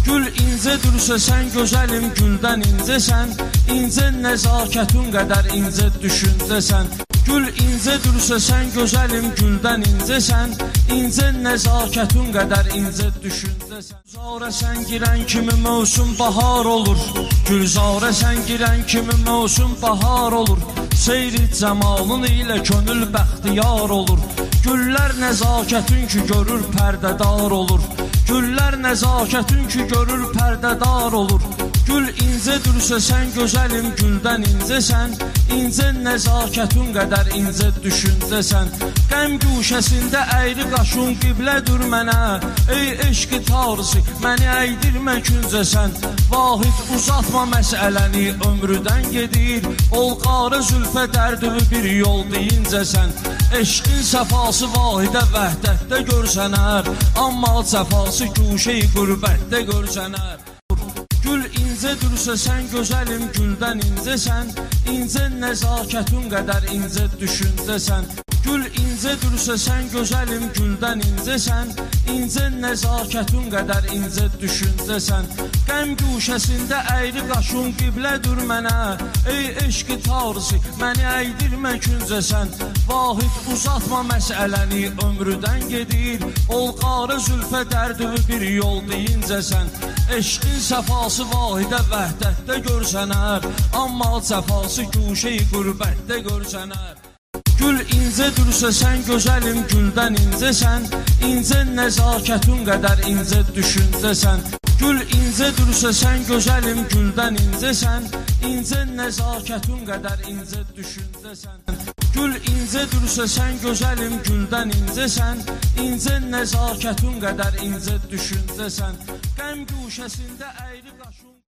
Gül incədirsə sən gözəlim, güldən incəsən. İncə nəzakətun qədər incə düşüncəsən. Gül incədirsə sən gözəlim, güldən incəsən. İncə nəzakətun qədər incə düşüncəsən. Gülzarə sən girən kimi mövsüm bahar olur. Gülzarə sən girən kimi mövsüm bahar olur. Seyri cəmalın ilə könül bəxtiyar olur. Güllər nəzakətin ki görür pərdədar olur. Güllər nəzakətin ki görür pərdədar olur. Gül incədirsə sən gözəlim, güldən incəsən. İncə nəzakətun qədər incə düşüncəsən. Qəm güşəsində əyri qaşın qiblədir mənə. Ey eşqi tarisi, məni əydirmə küncəsən. Vahid uzatma məsələni, ömrüdən gedir. Olqarı zülfə dərdüvü bir yol deyincəsən. Eşqin səfası vahidə vəhdətdə görsənər. Amma səfası güşəyi qürbətdə görsənər. Gül incədirsə sən gözəlim, güldən incəsən. İncə nəzakətun qədər incə düşüncəsən. Gül incədirsə sən gözəlim, güldən incəsən. İncə nəzakətun qədər incə düşüncəsən. Qəm güşəsində əyri qaşın qiblədir mənə. Ey eşqi tarisi, məni əydirmə küncəsən. Vahid uzatma məsələni, ömrüdən gedir. Olqarı zülfə dərdüvü bir yol deyincəsən. Eşqin səfası vahidə vəhdətdə görsənər. Amma səfası güşəyi qürbətdə görsənər. Gül incədirsə sən gözəlim, güldən incəsən. İncə nəzakətun qədər incə düşüncəsən. Gül incədirsə sən gözəlim, güldən incəsən. İncə nəzakətun qədər incə düşüncəsən. Gül incədirsə sən gözəlim, güldən incəsən. İncə nəzakətun qədər incə düşüncəsən. Qəm güşəsində əyri qaşın